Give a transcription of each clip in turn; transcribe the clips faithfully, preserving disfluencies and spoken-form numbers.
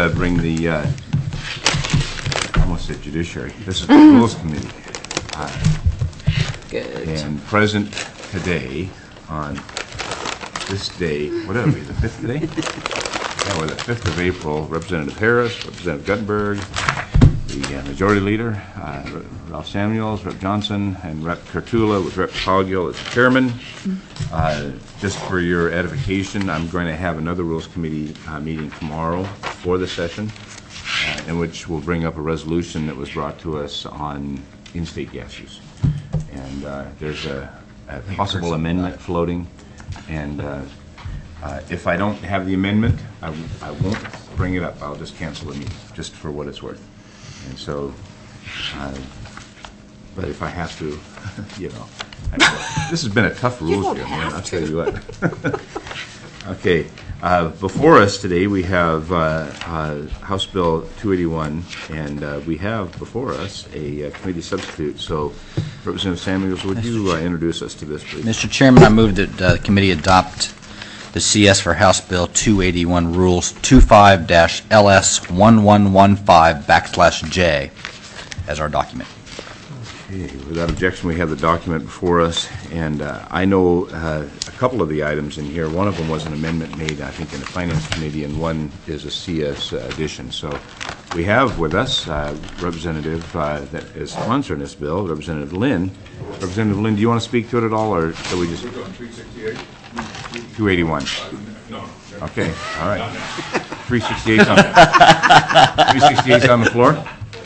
uh, bring the, uh, I almost said judiciary, this is the Rules Committee. Uh, Good. And present today on this day, what are we, the fifth today? Yeah, we're the fifth of April, Representative Harris, Representative Guttenberg, the uh, Majority Leader, uh, Ralph Samuels, Representative Johnson, and Representative Kurtula with Representative Coghill as Chairman. Uh, just for your edification, I'm going to have another Rules Committee uh, meeting tomorrow for the session, uh, in which we'll bring up a resolution that was brought to us on in-state gas use. And uh, there's a, a possible amendment floating, and uh, uh, if I don't have the amendment, I, w I won't bring it up. I'll just cancel the meeting, just for what it's worth. And so, uh, but if I have to, you know, I will. This has been a tough rules here, man. I'll tell you what. Okay, uh, before us today we have uh, uh, House Bill two eighty-one, and uh, we have before us a uh, committee substitute. So, Representative Samuels, would you uh, introduce us to this, please? Mister Chairman, I move that uh, the committee adopt the C S for House Bill two eighty-one Rules twenty-five dash L S eleven fifteen backslash J as our document. Okay, without objection, we have the document before us, and uh, I know uh, a couple of the items in here. One of them was an amendment made, I think, in the Finance Committee, and one is a C S uh, addition. So we have with us uh, Representative uh, that is sponsoring this bill, Representative Lynn. Representative Lynn, do you want to speak to it at all, or shall we just... We're going three sixty-eight? two eighty-one. No. Okay, all right. three sixty-eight on, three sixty-eight on the floor.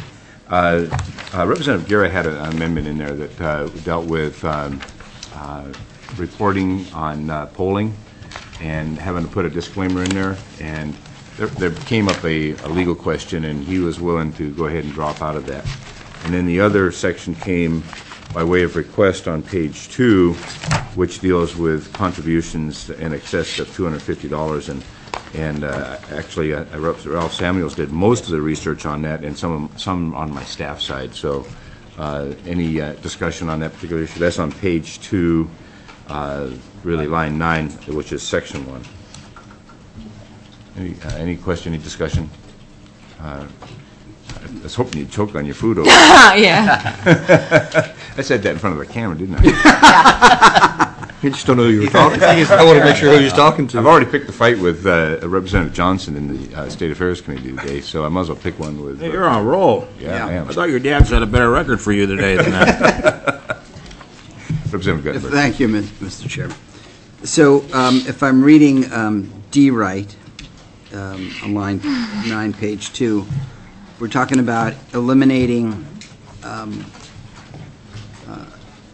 Uh, uh, Representative Guerra had an amendment in there that uh, dealt with um, uh, reporting on uh, polling and having to put a disclaimer in there. And there, there came up a, a legal question, and he was willing to go ahead and drop out of that. And then the other section came by way of request on page two, which deals with contributions in excess of two hundred fifty dollars. And and uh, actually, uh, Ralph Samuels did most of the research on that, and some some on my staff side. So, uh, any uh, discussion on that particular issue? That's on page two, uh, really line nine, which is section one. Any, uh, any question? Any discussion? Uh, I was hoping you'd choke on your food over. Yeah. I said that in front of the camera, didn't I? You just don't know who you were talking to. I want to make sure who you're talking to. I've already picked a fight with uh, Representative Johnson in the uh, State Affairs Committee today, so I might as well pick one with... Hey, you're on a roll. Yeah, I am. I thought your dad set a better record for you today than that. Representative Guttenberg. Thank you, Mister Chairman. So um, if I'm reading um, D right, um, on line nine, page two, we're talking about eliminating um, uh,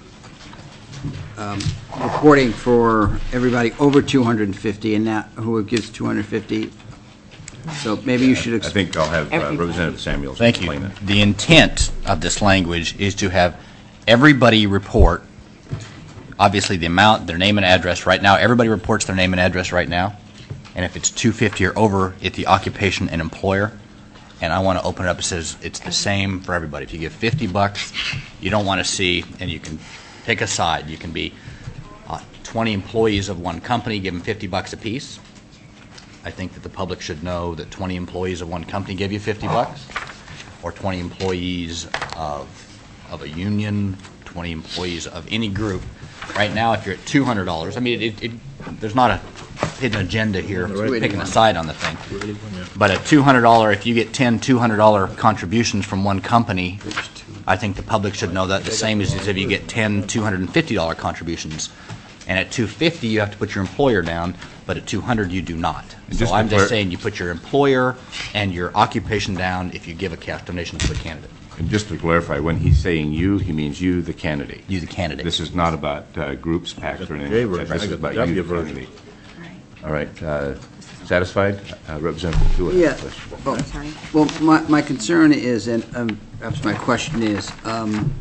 um, reporting for everybody over two hundred fifty, and now who gives two hundred fifty. So maybe you should I explain. think I'll have uh, Representative Samuels Thank you. explain it. The intent of this language is to have everybody report, obviously the amount, their name and address right now. Everybody reports their name and address right now. And if it's two fifty or over, it's the occupation and employer. And I want to open it up. It says it's the same for everybody. If you give fifty bucks, you don't want to see, and you can pick a side. You can be uh, twenty employees of one company, give them fifty bucks a piece. I think that the public should know that twenty employees of one company give you fifty bucks, or twenty employees of of a union, twenty employees of any group. Right now, if you're at two hundred dollars, I mean, it, it, there's not a hidden agenda here picking a side on the thing. But at two hundred dollars, if you get ten two hundred dollar contributions from one company, I think the public should know that the same as if you get ten two hundred fifty dollar contributions. And at two fifty, you have to put your employer down, but at two hundred, you do not. And So just I'm to clar- just saying you put your employer and your occupation down if you give a cash donation to a candidate. And just to clarify, when he's saying you, he means you, the candidate. You, the candidate. This is not about uh, groups, PACs, or anything. J like that. version. This I is got about the you, W the version. candidate. All right. Uh, satisfied? Uh, Representative Kurtula. Yeah. Well, well, my, my concern is, and um, perhaps my question is, um,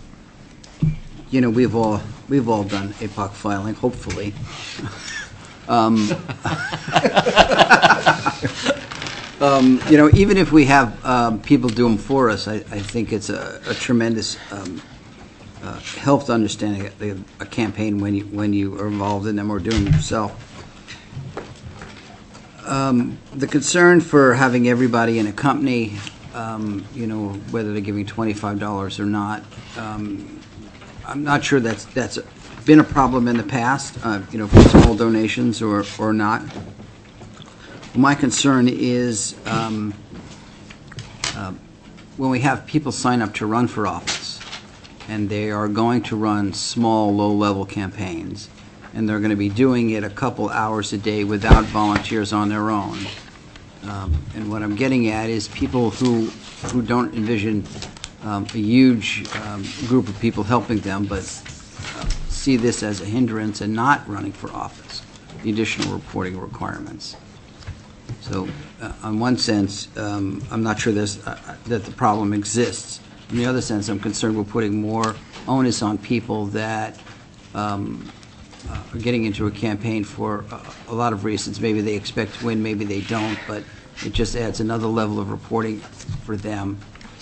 you know, we've all we've all done A P O C filing, hopefully. um, um, you know, even if we have um, people do them for us, I, I think it's a, a tremendous um, uh, help to understanding a, a campaign when you when you are involved in them or doing them yourself. um, the concern for having everybody in a company, um, you know, whether they're giving twenty-five dollars or not, um, I'm not sure that's, that's been a problem in the past, uh, you know, for small donations or, or not. My concern is um, uh, when we have people sign up to run for office, and they are going to run small, low-level campaigns, and they're going to be doing it a couple hours a day without volunteers on their own. Um, And what I'm getting at is people who, who don't envision um, a huge um, group of people helping them, but uh, see this as a hindrance and not running for office, the additional reporting requirements. So, uh, in one sense, um, I'm not sure there's, uh, that the problem exists. In the other sense, I'm concerned we're putting more onus on people that um, uh, are getting into a campaign for uh, a lot of reasons. Maybe they expect to win, maybe they don't, but it just adds another level of reporting for them.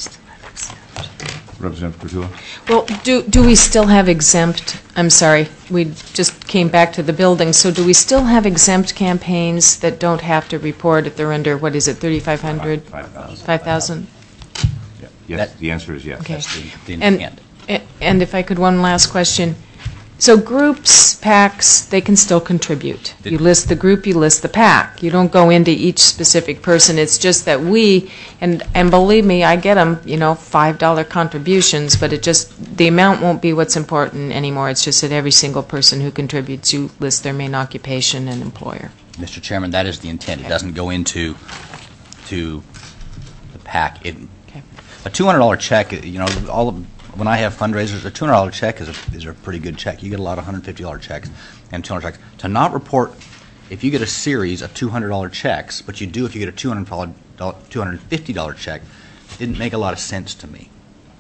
Representative Kurtula? Well, do, do we still have exempt, I'm sorry, we just came back to the building, so do we still have exempt campaigns that don't have to report if they're under, what is it, thirty-five hundred? Five thousand. five thousand? Yeah. Yes, That- the answer is yes. Okay. That's the, the And, intent. and if I could, one last question. So groups, PACs, they can still contribute. You list the group, you list the PAC. You don't go into each specific person. It's just that we, and, and believe me, I get them, you know, five dollar contributions, but it just, the amount won't be what's important anymore. It's just that every single person who contributes, you list their main occupation and employer. Mister Chairman, that is the intent. It doesn't go into to the PAC. It, Okay. a two hundred dollar check, you know, all of, when I have fundraisers, a two hundred dollar check is a, is a pretty good check. You get a lot of one hundred fifty dollar checks and two hundred checks. To not report, if you get a series of two hundred dollar checks, but you do if you get a two hundred fifty dollar check, it didn't make a lot of sense to me.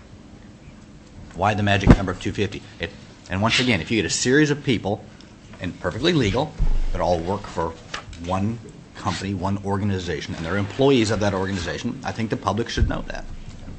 Why the magic number of two hundred fifty? It, and once again, if you get a series of people, and perfectly legal, that all work for one company, one organization, and they're employees of that organization, I think the public should know that.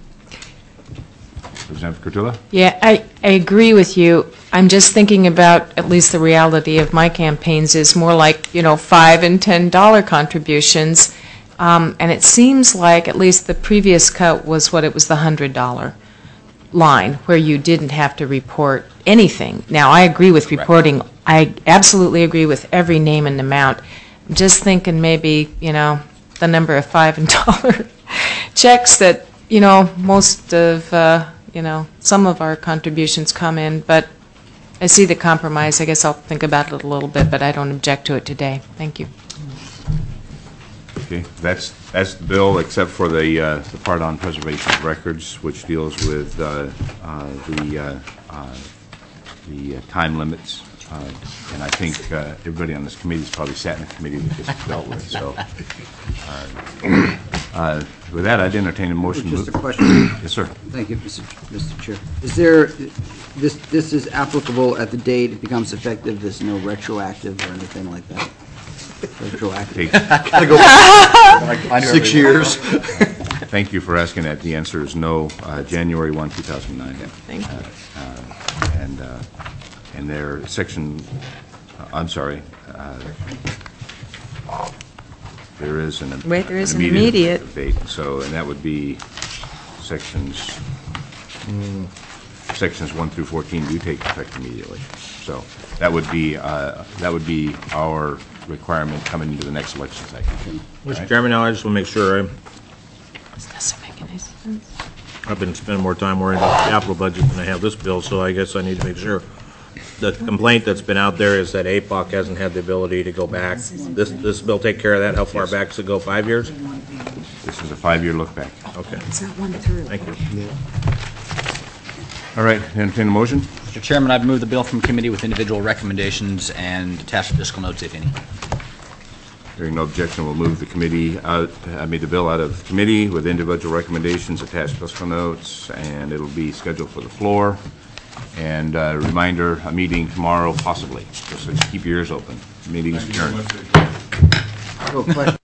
Representative Kurtula? Yeah, I, I agree with you. I'm just thinking about, at least the reality of my campaigns is more like, you know, five and ten dollar contributions. Um, and it seems like, at least the previous cut was what it was, the hundred dollar line, where you didn't have to report anything. Now, I agree with Correct. reporting. I absolutely agree with every name and amount. I'm just thinking maybe, you know, the number of five and dollar checks that, you know, most of, uh, you know, some of our contributions come in, but I see the compromise. I guess I'll think about it a little bit, but I don't object to it today. Thank you. Okay, that's, that's the bill, except for the, uh, the part on preservation of records, which deals with uh, uh, the, uh, uh, the uh, time limits. Uh, And I think uh, everybody on this committee has probably sat in a committee that this is dealt with, so. uh, uh, With that, I'd entertain a motion. to Just a move- question. Yes, sir. Thank you, Mister Ch- Mister Chair. Is there, this, this is applicable at the date it becomes effective, there's no retroactive or anything like that? Retroactive. Take- Six years. Thank you for asking that. The answer is no, uh, January first, two thousand nine. Thank you. And, uh, and their section, uh, I'm sorry, uh, there is an. Wait, there is an immediate. Date, so, and that would be sections, sections one through fourteen do take effect immediately. So that would be, uh, that would be our requirement coming into the next election cycle. Mister Chairman, now I just want to make sure, I- This doesn't make any sense. I've been spending more time worrying about the capital budget than I have this bill, so I guess I need to make sure. The complaint that's been out there is that A P O C hasn't had the ability to go back. This, this bill take care of that? How far back does it go? Five years? This is a five-year look back. Okay, It's not one through. thank you. All right, entertain a motion? Mister Chairman, I've moved the bill from committee with individual recommendations and attached fiscal notes, if any. Hearing no objection, we'll move the committee out, I mean, the bill out of committee with individual recommendations, attached fiscal notes, and it'll be scheduled for the floor. And uh reminder, a meeting tomorrow possibly, so just keep your ears open. Meeting's adjourned. Oh, question.